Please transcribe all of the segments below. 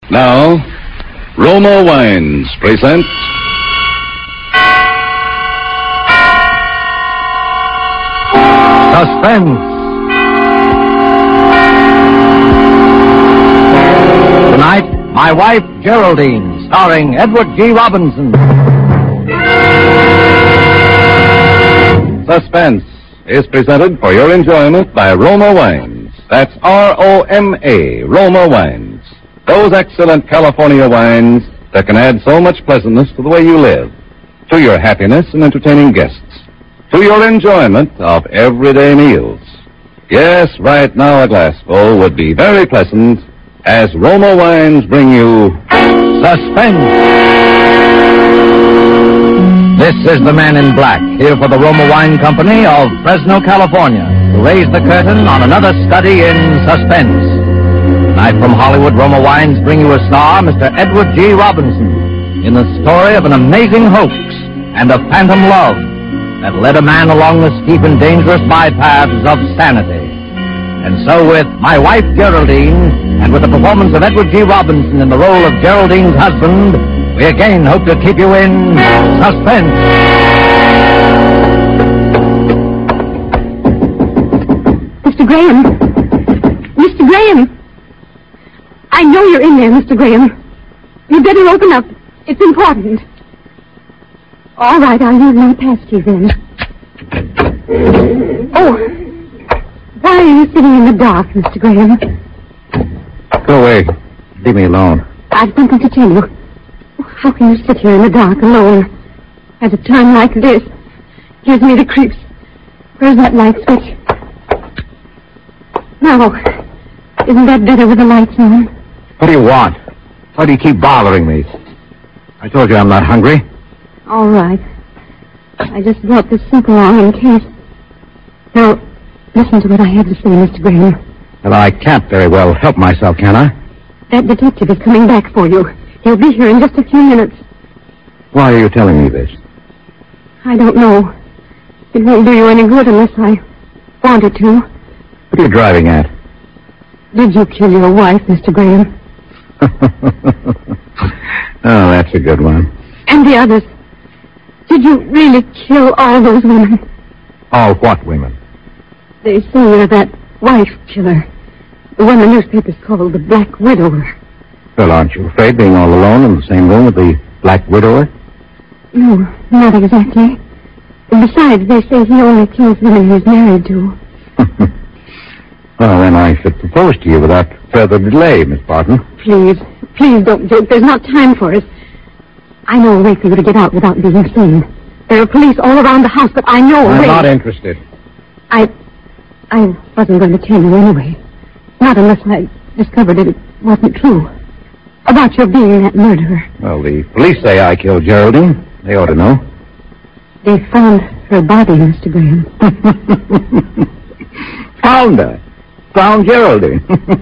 Now, Roma Wines present Suspense. Tonight, My Wife Geraldine, starring Edward G. Robinson. Suspense is presented for your enjoyment by Roma Wines. That's R-O-M-A, Roma Wines. Those excellent California wines that can add so much pleasantness to the way you live, to your happiness in entertaining guests, to your enjoyment of everyday meals. Yes, right now a glassful would be very pleasant as Roma Wines bring you Suspense. This is the Man in Black, here for the Roma Wine Company of Fresno, California, to raise the curtain on another study in suspense. Tonight from Hollywood, Roma Wines bring you a star, Mr. Edward G. Robinson, in the story of an amazing hoax and a phantom love that led a man along the steep and dangerous bypaths of sanity. And so with My Wife Geraldine, and with the performance of Edward G. Robinson in the role of Geraldine's husband, we again hope to keep you in suspense. Mr. Graham! Mr. Graham! I know you're in there, Mr. Graham. You better open up. It's important. All right, I'll use my passkey then. Oh, why are you sitting in the dark, Mr. Graham? Go away. Leave me alone. I've something to tell you. How can you sit here in the dark alone at a time like this? Gives me the creeps. Where's that light switch? Now, isn't that better with the lights on? What do you want? Why do you keep bothering me? I told you I'm not hungry. All right. I just brought this soup along in case. Now, listen to what I had to say, Mr. Graham. Well, I can't very well help myself, can I? That detective is coming back for you. He'll be here in just a few minutes. Why are you telling me this? I don't know. It won't do you any good unless I wanted to. What are you driving at? Did you kill your wife, Mr. Graham? Oh, that's a good one. And the others. Did you really kill all those women? All what women? They say you're that wife killer. The one the newspapers call the Black Widower. Well, aren't you afraid being all alone in the same room with the Black Widower? No, not exactly. And besides, they say he only kills women he's married to. Well, then I should propose to you without further delay, Miss Barton. Please don't joke. There's not time for us. I know a way for you to get out without being seen. There are police all around the house, but I know a way. I'm not interested. I wasn't going to tell you anyway. Not unless I discovered it wasn't true. About your being that murderer. Well, the police say I killed Geraldine. They ought to know. They found her body, Mr. Graham. Found her? Found Geraldine?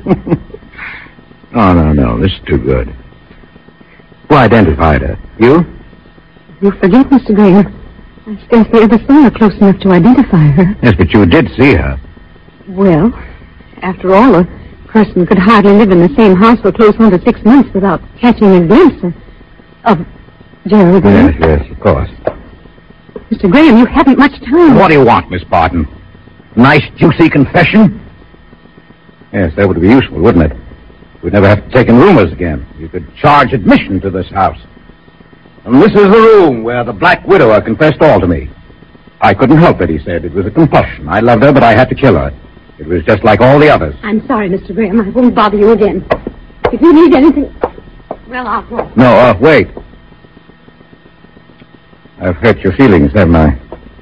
Oh, no. This is too good. Who identified her? You? You forget, Mr. Graham. I scarcely ever saw her close enough to identify her. Yes, but you did see her. Well, after all, a person could hardly live in the same house for close on to 6 months without catching a glimpse of Geraldine. Yes, of course. Mr. Graham, you haven't much time. What do you want, Miss Barton? Nice, juicy confession? Yes, that would be useful, wouldn't it? We'd never have to take in roomers again. You could charge admission to this house. And this is the room where the Black Widower confessed all to me. I couldn't help it, he said. It was a compulsion. I loved her, but I had to kill her. It was just like all the others. I'm sorry, Mr. Graham. I won't bother you again. If you need anything, well, I'll go. No, wait. I've hurt your feelings, haven't I?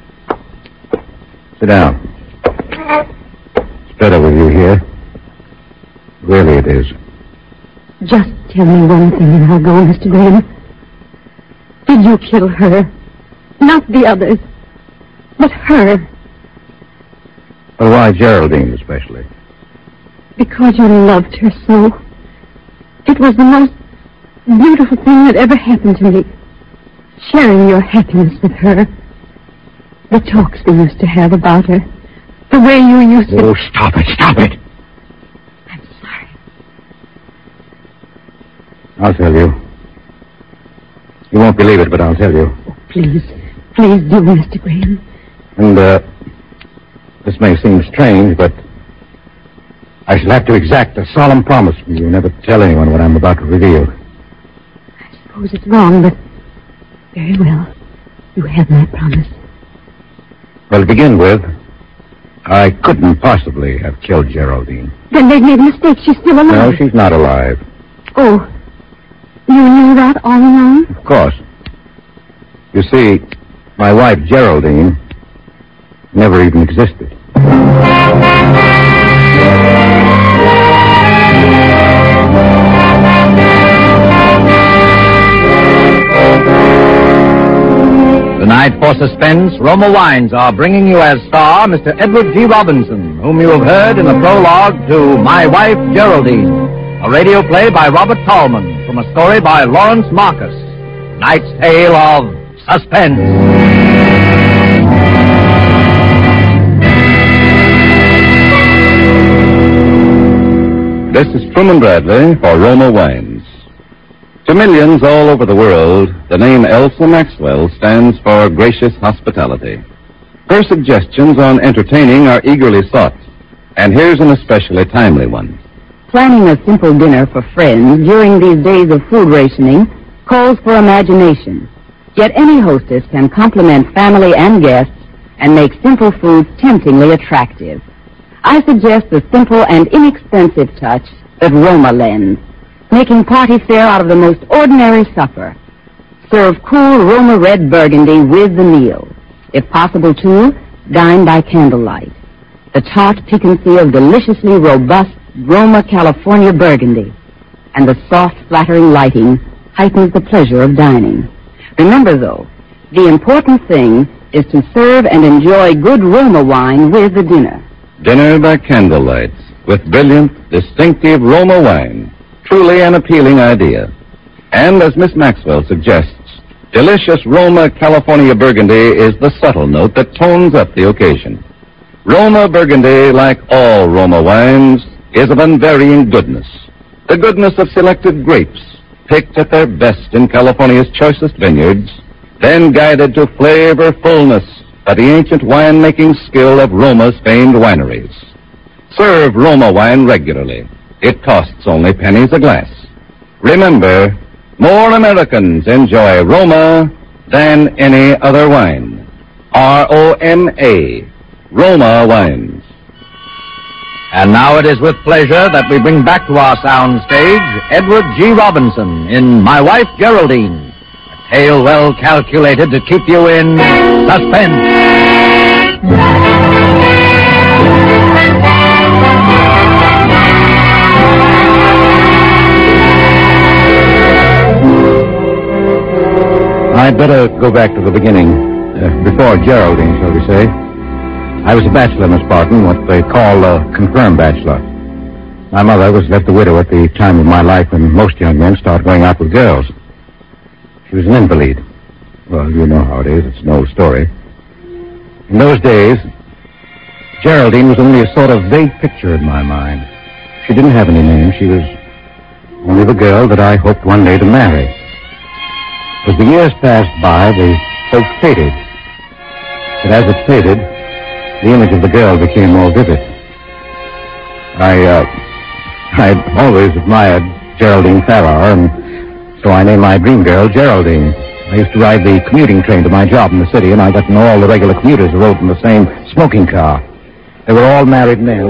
Sit down. It's better with you here. Really it is. Just tell me one thing and I'll go, Mr. Graham. Did you kill her? Not the others, but her. Well, why Geraldine especially? Because you loved her so. It was the most beautiful thing that ever happened to me. Sharing your happiness with her. The talks we used to have about her. The way you used to... Oh, stop it. I'm sorry. I'll tell you. You won't believe it, but I'll tell you. Oh, please do, Mr. Graham. And, this may seem strange, but I shall have to exact a solemn promise from you never to tell anyone what I'm about to reveal. I suppose it's wrong, but very well. You have my promise. Well, to begin with, I couldn't possibly have killed Geraldine. Then they've made a mistake. She's still alive. No, she's not alive. Oh, you knew that all along? Of course. You see, my wife, Geraldine, never even existed. Tonight, for Suspense, Roma Wines are bringing you as star Mr. Edward G. Robinson, whom you have heard in the prologue to My Wife, Geraldine, a radio play by Robert Tallman from a story by Lawrence Marcus. Tonight's tale of Suspense. This is Truman Bradley for Roma Wines. To millions all over the world, the name Elsa Maxwell stands for gracious hospitality. Her suggestions on entertaining are eagerly sought, and here's an especially timely one. Planning a simple dinner for friends during these days of food rationing calls for imagination. Yet any hostess can compliment family and guests and make simple foods temptingly attractive. I suggest the simple and inexpensive touch that Roma lends, making party fare out of the most ordinary supper. Serve cool Roma red burgundy with the meal. If possible, too, dine by candlelight. The tart piquancy of deliciously robust Roma California burgundy and the soft, flattering lighting heightens the pleasure of dining. Remember, though, the important thing is to serve and enjoy good Roma wine with the dinner. Dinner by candlelight with brilliant, distinctive Roma wine. Truly an appealing idea. And as Miss Maxwell suggests, delicious Roma California Burgundy is the subtle note that tones up the occasion. Roma Burgundy, like all Roma wines, is of unvarying goodness. The goodness of selected grapes, picked at their best in California's choicest vineyards, then guided to flavorfulness by the ancient wine-making skill of Roma's famed wineries. Serve Roma wine regularly. It costs only pennies a glass. Remember, more Americans enjoy Roma than any other wine. R-O-M-A, Roma Wines. And now it is with pleasure that we bring back to our sound stage Edward G. Robinson in My Wife, Geraldine, a tale well calculated to keep you in suspense. I'd better go back to the beginning, before Geraldine, shall we say. I was a bachelor, Miss Barton, what they call a confirmed bachelor. My mother was left a widow at the time of my life when most young men start going out with girls. She was an invalid. Well, you know how it is. It's an old story. In those days, Geraldine was only a sort of vague picture in my mind. She didn't have any name. She was only the girl that I hoped one day to marry. As the years passed by, the hope faded. But as it faded, the image of the girl became more vivid. I'd always admired Geraldine Farrar, and so I named my dream girl Geraldine. I used to ride the commuting train to my job in the city, and I got to know all the regular commuters who rode in the same smoking car. They were all married men.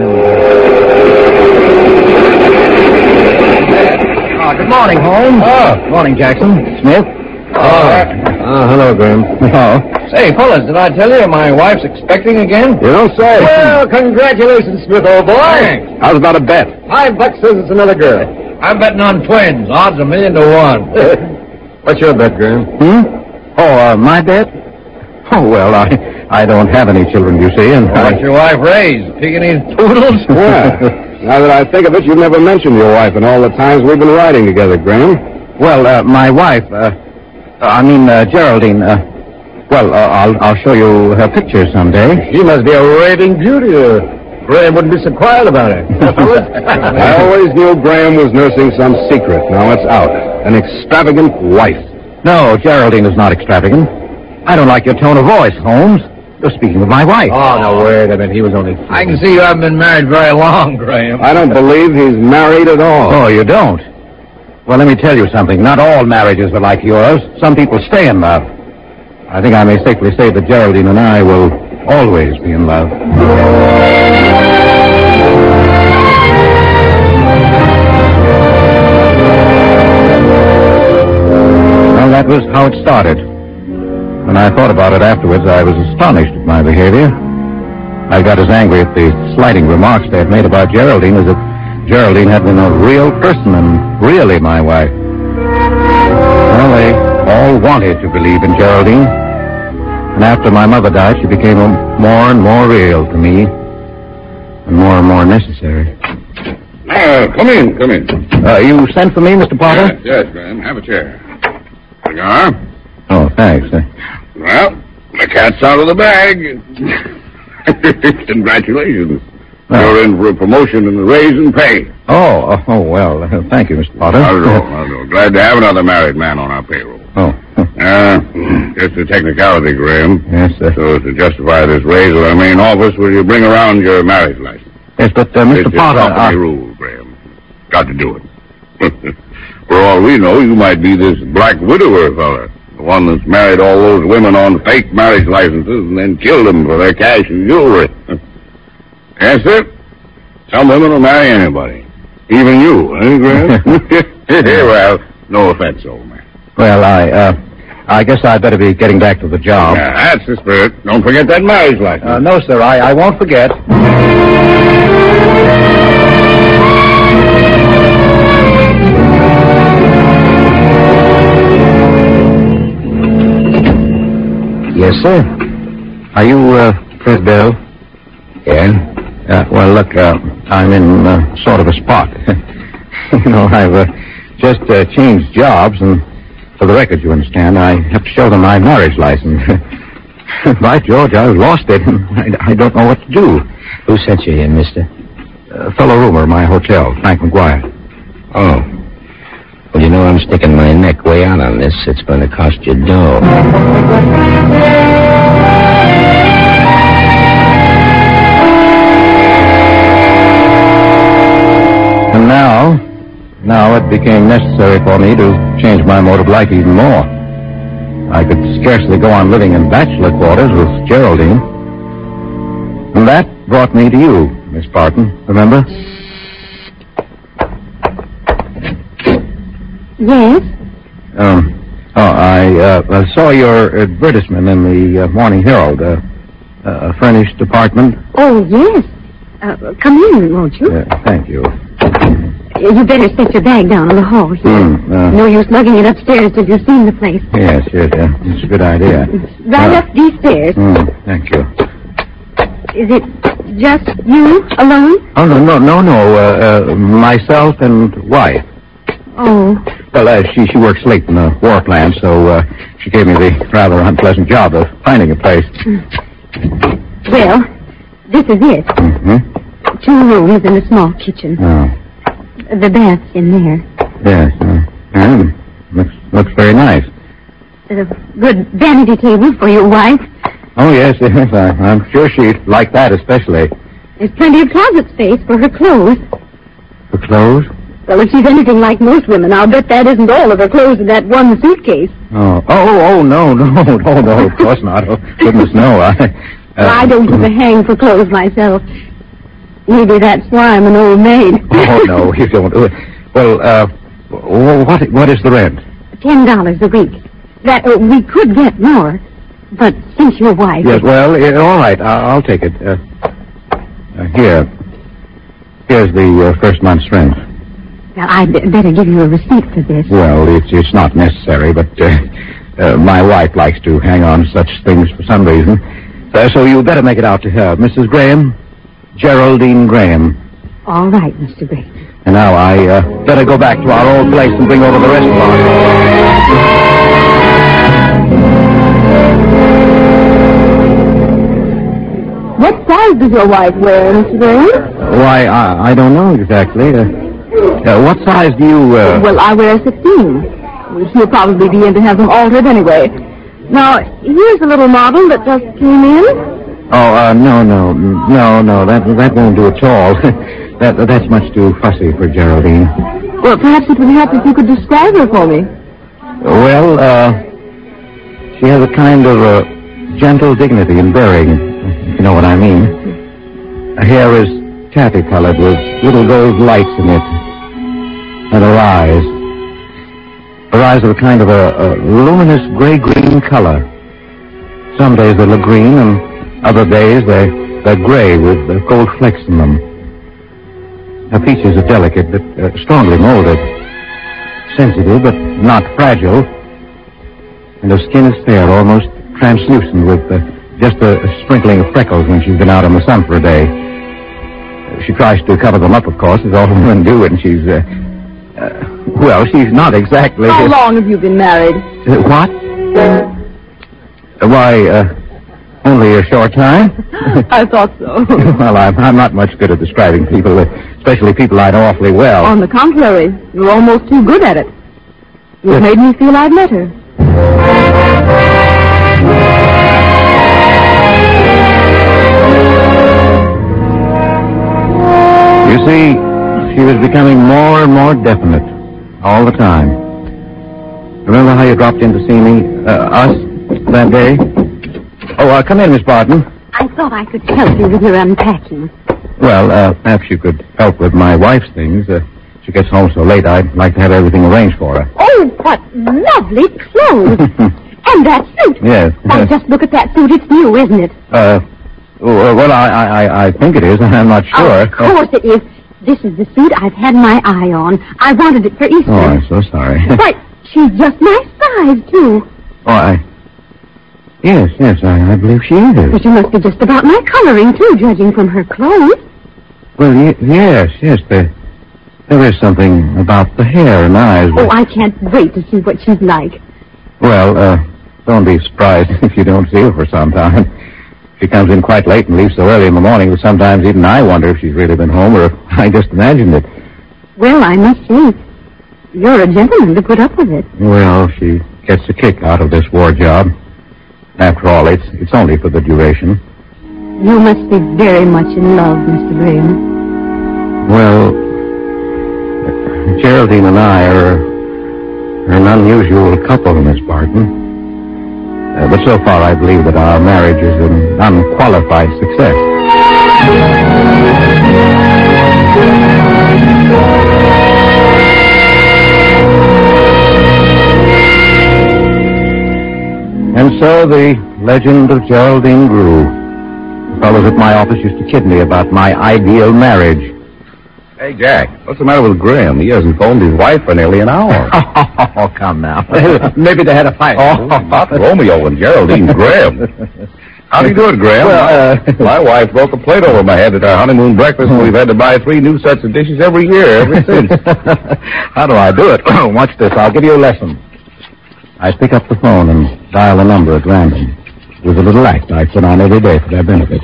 Good morning, Holmes. Good morning, Jackson. Smith? Hello, Graham. Oh. Say, fellas, did I tell you my wife's expecting again? You don't say. Well, congratulations, Smith, old boy. Thanks. How's about a bet? $5 says it's another girl. I'm betting on twins. Odds 1,000,000 to 1. What's your bet, Graham? Oh, my bet? Oh, well, I don't have any children, you see, and... What's your wife raised? Pekingese poodles? Well, now that I think of it, you've never mentioned your wife in all the times we've been riding together, Graham. Well, my wife, Geraldine, I'll show you her picture someday. She must be a raving beauty, or Graham wouldn't be so quiet about it. I always knew Graham was nursing some secret. Now it's out. An extravagant wife. No, Geraldine is not extravagant. I don't like your tone of voice, Holmes. You're speaking of my wife. Oh, no, wait a minute. He was only... I can see you haven't been married very long, Graham. I don't believe he's married at all. Oh, you don't? Well, let me tell you something. Not all marriages are like yours. Some people stay in love. I think I may safely say that Geraldine and I will always be in love. Well, that was how it started. When I thought about it afterwards, I was astonished at my behavior. I got as angry at the slighting remarks they had made about Geraldine as if Geraldine had been a real person and really my wife. Well, they all wanted to believe in Geraldine. And after my mother died, she became more and more real to me and more necessary. Come in. You sent for me, Mr. Potter? Yes, Graham. Have a chair. Cigar? Oh, thanks. Well, the cat's out of the bag. Congratulations. You're in for a promotion and a raise in pay. Oh, well, thank you, Mr. Potter. Not at all. Glad to have another married man on our payroll. Oh. Just a technicality, Graham. Yes, sir. So to justify this raise at our main office, will you bring around your marriage license? Yes, but, Mr. It's Potter... a company rule, Graham. Got to do it. For all we know, you might be this black widower fella. The one that's married all those women on fake marriage licenses and then killed them for their cash and jewelry. Yes, sir. Some women will marry anybody. Even you, eh, Graham? Well, no offense, old man. Well, I guess I'd better be getting back to the job. Yeah, that's the spirit. Don't forget that marriage license. No, sir, I won't forget. Yes, sir. Are you, Fred Bell? Yeah? Well, look, I'm in sort of a spot. I've just changed jobs, and for the record, you understand, I have to show them my marriage license. By George, I've lost it, and I don't know what to do. Who sent you here, mister? A fellow roomer, my hotel, Frank McGuire. Oh. Well, you know, I'm sticking my neck way out on this. It's going to cost you dough. And now it became necessary for me to change my mode of life even more. I could scarcely go on living in bachelor quarters with Geraldine. And that brought me to you, Miss Barton, remember? Yes? I saw your advertisement in the Morning Herald, a furnished apartment. Oh, yes. Come in, won't you? Thank you. You better set your bag down in the hall here. No use lugging it upstairs till you've seen the place. Yes. It's a good idea. Right up these stairs. Thank you. Is it just you alone? Oh, no. Myself and wife. Oh. Well, she works late in the war plant, so she gave me the rather unpleasant job of finding a place. Well, this is it. Mm-hmm. 2 rooms and a small kitchen. Oh. The bath's in there. Yes. Looks very nice. A good vanity table for your wife. Oh, yes. I'm sure she'd like that especially. There's plenty of closet space for her clothes. For clothes? Well, if she's anything like most women, I'll bet that isn't all of her clothes in that one suitcase. No, of course not. Oh, goodness, no. I don't give a hang for clothes myself. Maybe that's why I'm an old maid. Oh, no, you don't. Well, what is the rent? $10 a week. That we could get more, but since your wife... Yes, well, all right, I'll take it. Here's the first month's rent. Now, I'd better give you a receipt for this. Well, it's not necessary, but my wife likes to hang on to such things for some reason. So you better make it out to her. Mrs. Graham, Geraldine Graham. All right, Mr. Graham. And now I better go back to our old place and bring over the rest of our... What size does your wife wear, Mr. Graham? Why, I don't know exactly. What size do you, Well, I wear a 16. He'll probably be in to have them altered anyway. Now, here's a little model that just came in. Oh, no. That won't do at all. That's much too fussy for Geraldine. Well, perhaps it would help if you could describe her for me. Well, she has a kind of gentle dignity in bearing, if you know what I mean. Her hair is taffy-colored with little gold lights in it. And her eyes are a kind of a luminous gray-green color. Some days they look green, and other days they're gray with gold flecks in them. Her features are delicate, but strongly molded. Sensitive, but not fragile. And her skin is fair, almost translucent, with just a sprinkling of freckles when she's been out in the sun for a day. She tries to cover them up, of course, as all women do, and she's, she's not exactly... How long have you been married? What? Why, only a short time. I thought so. Well, I'm not much good at describing people, especially people I know awfully well. On the contrary, you're almost too good at it. You've made me feel I've met her. You see, she was becoming more and more definite all the time. Remember how you dropped in to see me, us, that day? Oh, come in, Miss Barton. I thought I could help you with your unpacking. Well, perhaps you could help with my wife's things. She gets home so late, I'd like to have everything arranged for her. Oh, what lovely clothes. And that suit. Yes. Oh, just look at that suit. It's new, isn't it? Well, I think it is. I'm not sure. Of course it is. This is the suit I've had my eye on. I wanted it for Easter. Oh, I'm so sorry. Why, she's just my size, too. Oh, Yes, I believe she is. But she must be just about my coloring, too, judging from her clothes. Well, yes, there is something about the hair and eyes. Oh, I can't wait to see what she's like. Well, don't be surprised if you don't see her for some time. She comes in quite late and leaves so early in the morning that sometimes even I wonder if she's really been home or if I just imagined it. Well, I must say, you're a gentleman to put up with it. Well, she gets a kick out of this war job. After all, it's only for the duration. You must be very much in love, Mr. Graham. Well, Geraldine and I are an unusual couple, Miss Barton. But so far, I believe that our marriage is an unqualified success. And so the legend of Geraldine grew. The fellows at my office used to kid me about my ideal marriage. Hey, Jack, what's the matter with Graham? He hasn't phoned his wife for nearly an hour. Oh, come now. Maybe they had a fight. Oh, not Romeo and Geraldine, Graham. How do you do it, Graham? Well, my wife broke a plate over my head at our honeymoon breakfast, and we've had to buy 3 new sets of dishes every year ever since. How do I do it? Watch this. I'll give you a lesson. I pick up the phone and dial a number at random. It was a little act I put on every day for their benefit.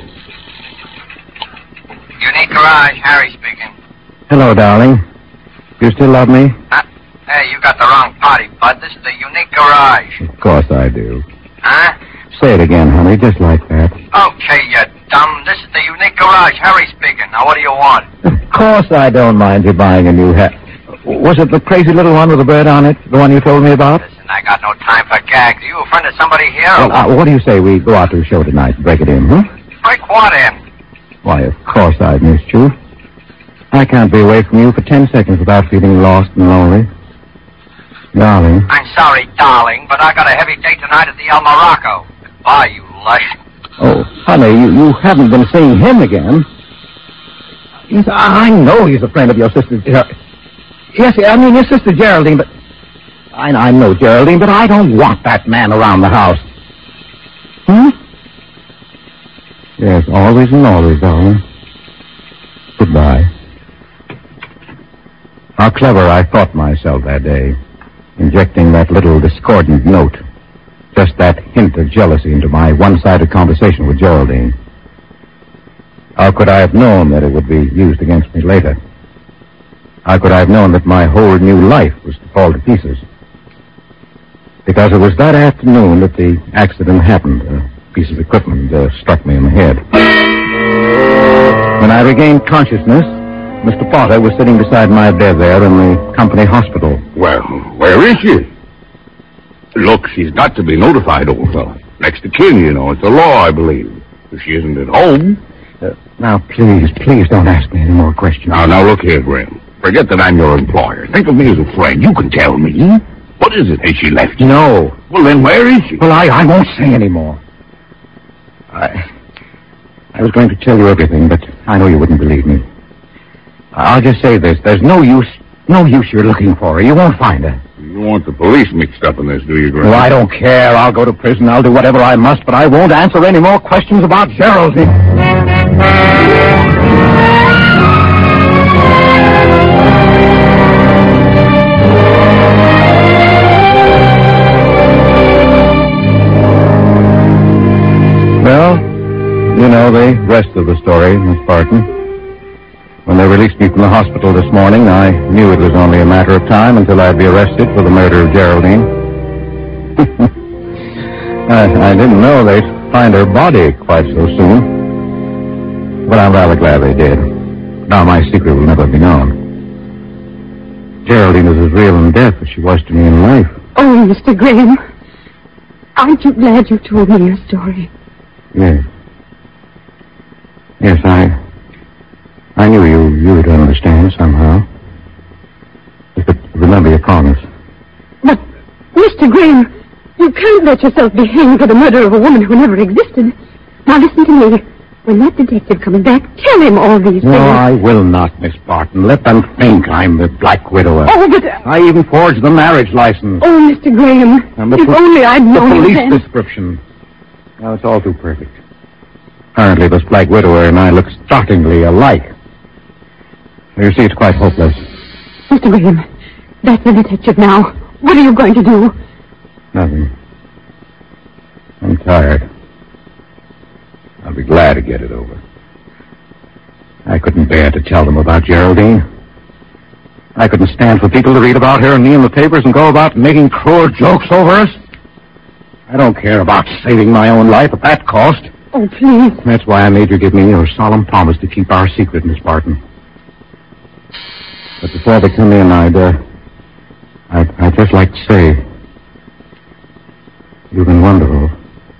Unique Garage, Harry speaking. Hello, darling. You still love me? Hey, you got the wrong party, bud. This is the Unique Garage. Of course I do. Huh? Say it again, honey, just like that. Okay, you dumb. This is the Unique Garage, Harry speaking. Now, what do you want? Of course I don't mind you buying a new hat. Was it the crazy little one with the bird on it? The one you told me about? Listen, I got no time for gags. Are you a friend of somebody here? Well, what do you say we go out to the show tonight and break it in, huh? Break what in? Why, of course I've missed you. I can't be away from you for 10 seconds without feeling lost and lonely. Darling. I'm sorry, darling, but I got a heavy date tonight at the El Morocco. Goodbye, you lush. Oh, honey, you haven't been seeing him again. Yes, I know he's a friend of your sister. Yes, I mean your sister Geraldine, but... I know Geraldine, but I don't want that man around the house. Yes, always and always, darling. Goodbye. How clever I thought myself that day, injecting that little discordant note, just that hint of jealousy into my one-sided conversation with Geraldine. How could I have known that it would be used against me later? how could I have known that my whole new life was to fall to pieces? Because it was that afternoon that the accident happened. A piece of equipment struck me in the head. When I regained consciousness, Mr. Potter was sitting beside my bed there in the company hospital. Well, where is she? Look, she's got to be notified, old fellow. Next to kin, you know. It's a law, I believe. If she isn't at home... Now, please don't ask me any more questions. Now, look here, Graham. Forget that I'm your employer. Think of me as a friend. You can tell me. What is it? Has she left you? No. Well, then where is she? Well, I won't say any more. I was going to tell you everything, but I know you wouldn't believe me. I'll just say this. There's no use you're looking for her. You won't find her. You want the police mixed up in this, do you, Graham? Well, I don't care. I'll go to prison. I'll do whatever I must, but I won't answer any more questions about Geraldine. Well, you know the rest of the story, Miss Barton. When they released me from the hospital this morning, I knew it was only a matter of time until I'd be arrested for the murder of Geraldine. I didn't know they'd find her body quite so soon. But I'm rather glad they did. Now my secret will never be known. Geraldine is as real in death as she was to me in life. Oh, Mr. Graham, aren't you glad you told me your story? Yes. Yes, I knew you'd understand somehow. But remember your promise. But, Mr. Graham, you can't let yourself be hanged for the murder of a woman who never existed. Now listen to me. When that detective comes back, tell him all these things. No, I will not, Miss Barton. Let them think I'm the Black Widower. Oh, but... I even forged the marriage license. Oh, Mr. Graham, if only I'd known the police then. description. Now, it's all too perfect. Apparently, this Black Widower and I look startlingly alike. You see, it's quite hopeless. Mr. Graham, that's the detective now. What are you going to do? Nothing. I'm tired. I'll be glad to get it over. I couldn't bear to tell them about Geraldine. I couldn't stand for people to read about her and me in the papers and go about making cruel jokes over us. I don't care about saving my own life at that cost. Oh, please. That's why I made you give me your solemn promise to keep our secret, Miss Barton. But before they come in, I'd just like to say, you've been wonderful.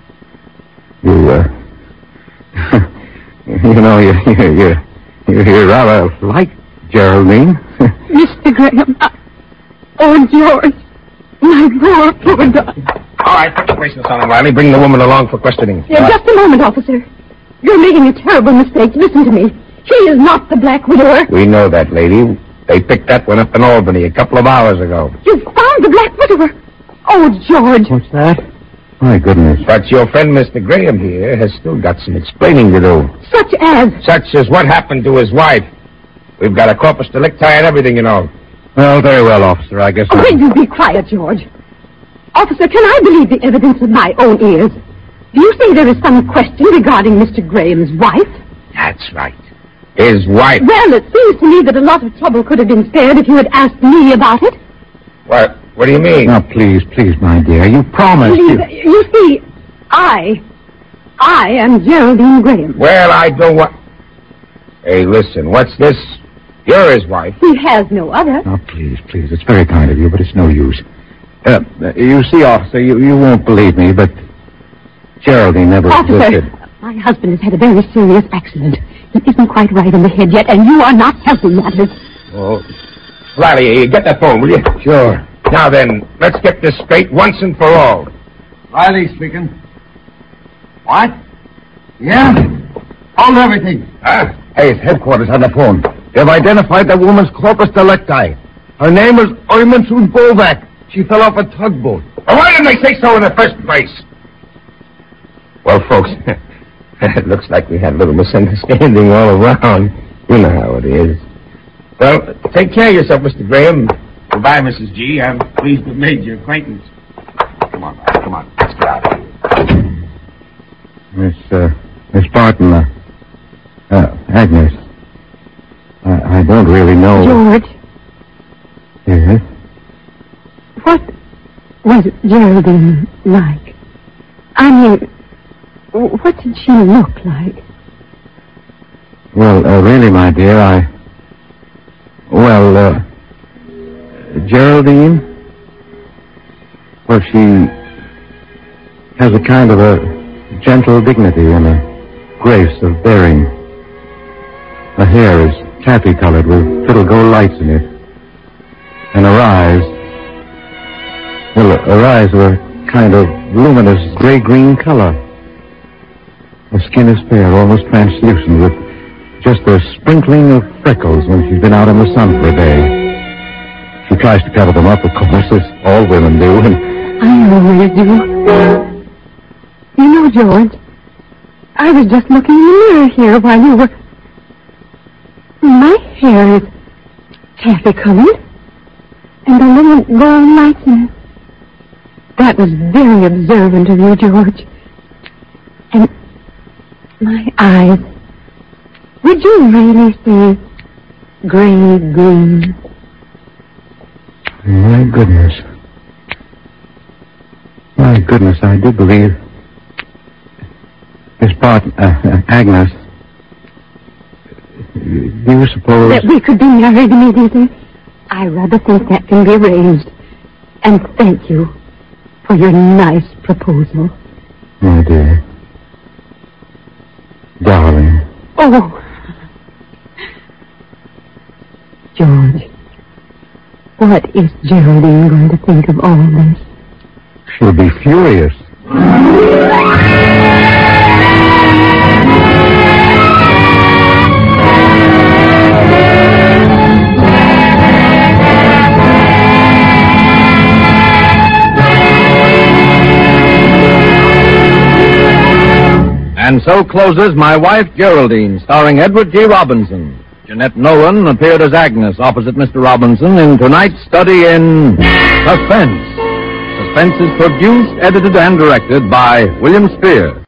You know, you're rather like Geraldine. Mr. Graham, oh, George, my poor darling. All right, put the bracelets on him, Riley. Bring the woman along for questioning. Just a moment, officer. You're making a terrible mistake. Listen to me. She is not the Black Widower. We know that, lady. They picked that one up in Albany a couple of hours ago. You found the Black Widower. Oh, George. What's that? My goodness. But your friend, Mr. Graham here, has still got some explaining to do. Such as? Such as what happened to his wife. We've got a corpus delicti and everything, you know. Well, very well, officer. I guess... Oh, will you be quiet, George? Officer, can I believe the evidence of my own ears? Do you say there is some question regarding Mr. Graham's wife? That's right. His wife. Well, it seems to me that a lot of trouble could have been spared if you had asked me about it. What do you mean? Now, please, my dear. You promised. Please, you see, I am Geraldine Graham. Well, I don't want... Hey, listen, what's this? You're his wife. He has no other. Now, please. It's very kind of you, but it's no use. You see, officer, you won't believe me, but Geraldine never existed. Officer, my husband has had a very serious accident. He isn't quite right in the head yet, and you are not helping matters. Oh, Riley, get that phone, will you? Sure. Now then, let's get this straight once and for all. Riley speaking. What? Yeah? Hold everything. Huh? Hey, it's headquarters on the phone. They've identified the woman's corpus delicti. Her name is Oymansun Bovak. She fell off a tugboat. Well, why didn't they say so in the first place? Well, folks, it looks like we had a little misunderstanding all around. You know how it is. Well, take care of yourself, Mr. Graham. Goodbye, Mrs. G. I'm pleased to have made your acquaintance. Come on, Riley, come on. Let's get out of here. Miss Barton, Agnes, I don't really know. George, Yes? What was Geraldine like? I mean, what did she look like? Well, really, my dear, Geraldine? Well, she has a kind of a gentle dignity and a grace of bearing. Her hair is taffy-colored with little gold lights in it. And her eyes were a kind of luminous gray-green color. Her skin is fair, almost translucent, with just a sprinkling of freckles when she's been out in the sun for a day. She tries to cover them up, of course, as all women do, and I always do. You know, George, I was just looking in the mirror here while you were... My hair is taffy-colored, and the little gold lights in it. That was very observant of you, George. And my eyes... Would you really say gray-green? My goodness. My goodness, I do believe... Miss Barton, Agnes, do you suppose... That we could be married immediately? I rather think that can be arranged. And thank you for your nice proposal. My dear. Darling. Oh. George, what is Geraldine going to think of all this? She'll be furious. And so closes My Wife, Geraldine, starring Edward G. Robinson. Jeanette Nolan appeared as Agnes opposite Mr. Robinson in tonight's study in Suspense. Suspense is produced, edited, and directed by William Spear.